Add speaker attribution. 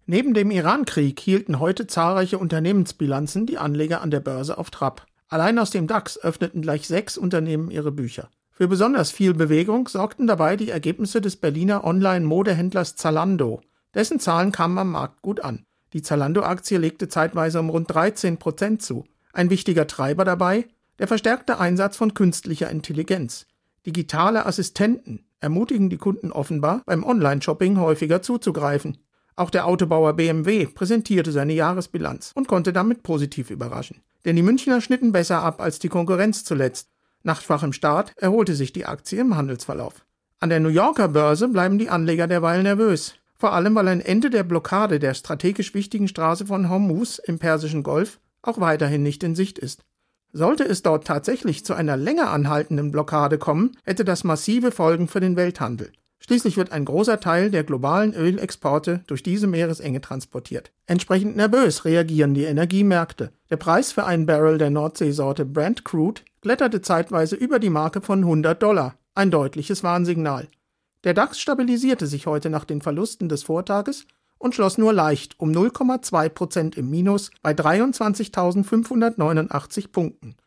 Speaker 1: Neben dem Iran-Krieg hielten heute zahlreiche Unternehmensbilanzen die Anleger an der Börse auf Trab. Allein aus dem DAX öffneten gleich 6 Unternehmen ihre Bücher. Für besonders viel Bewegung sorgten dabei die Ergebnisse des Berliner Online-Modehändlers Zalando. Dessen Zahlen kamen am Markt gut an. Die Zalando-Aktie legte zeitweise um rund 13% zu. Ein wichtiger Treiber dabei: der verstärkte Einsatz von künstlicher Intelligenz. Digitale Assistenten ermutigen die Kunden offenbar, beim Online-Shopping häufiger zuzugreifen. Auch der Autobauer BMW präsentierte seine Jahresbilanz und konnte damit positiv überraschen. Denn die Münchner schnitten besser ab als die Konkurrenz zuletzt. Nach schwachem Start erholte sich die Aktie im Handelsverlauf. An der New Yorker Börse bleiben die Anleger derweil nervös. Vor allem, weil ein Ende der Blockade der strategisch wichtigen Straße von Hormuz im Persischen Golf auch weiterhin nicht in Sicht ist. Sollte es dort tatsächlich zu einer länger anhaltenden Blockade kommen, hätte das massive Folgen für den Welthandel. Schließlich wird ein großer Teil der globalen Ölexporte durch diese Meeresenge transportiert. Entsprechend nervös reagieren die Energiemärkte. Der Preis für einen Barrel der Nordseesorte Brent Crude kletterte zeitweise über die Marke von $100. Ein deutliches Warnsignal. Der DAX stabilisierte sich heute nach den Verlusten des Vortages und schloss nur leicht um 0,2% im Minus bei 23.589 Punkten.